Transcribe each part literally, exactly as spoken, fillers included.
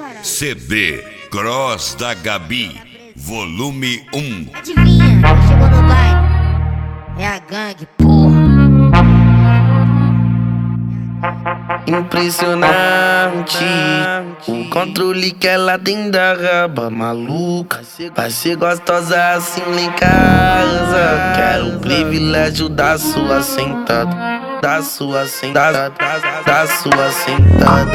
C D Cross da Gabi, volume um. Adivinha, chegou no baile. É a gangue, porra. Impressionante o controle que ela tem da raba maluca. Vai ser gostosa assim lá em casa. Quero o privilégio da sua sentada, da sua sentada, da sua sentada,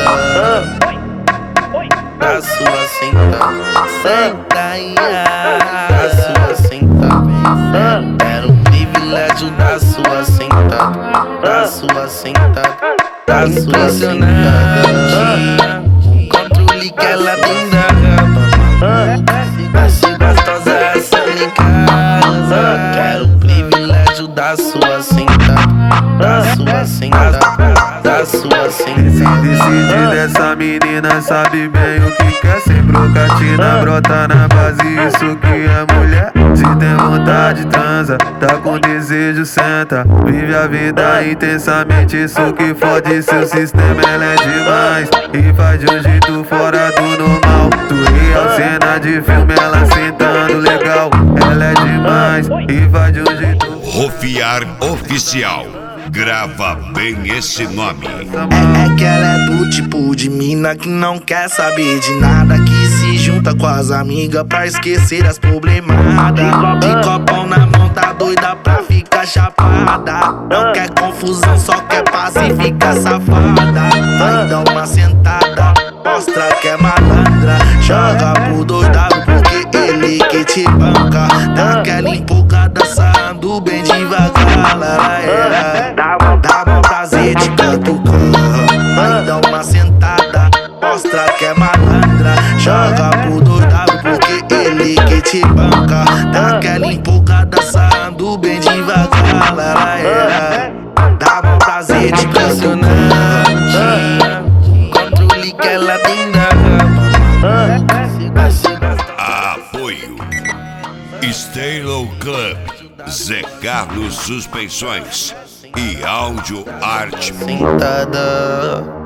da sua sentada. Senta aí, da sua sentada. Quero o privilégio da sua sentada, da sua sentada, da sua sentada. O controle que ela tem da raba, vai ser gostosa assim em casa. Quero o privilégio da sua sentada, da sua sentada, da sua sentada. Esse decide dessa menina sabe bem o que quer. Sem brocatina, brota na base, isso que é mulher. Se tem vontade, transa, tá com desejo, senta. Vive a vida intensamente, isso que fode seu sistema. Ela é demais e faz de um jeito fora do normal. Tu real, cena de filme, ela sentando legal. Ela é demais e faz de um jeito. Rofiar Oficial, grava bem esse nome. É, é que ela é do tipo de mina que não quer saber de nada, que se junta com as amigas pra esquecer as problemadas. De copão na mão, tá doida pra ficar chapada. Não quer confusão, só quer paz e fica safada. Vai dar uma sentada, mostra que é malandra. Joga pro doidado porque ele que te banca. Dá aquela empolgada, saindo bem devagar. É. Dá bom prazer de catucar. Vai dar uma sentada, mostra que é malandra. Joga pro doidado porque ele que te banca. Dá aquela empolgada, saindo bem devagar. É. Dá bom prazer de catucar. Controle que ela tem da raba. Apoio Stalo Club, Zé Carlos Suspensões e Áudio Arte. Sentada.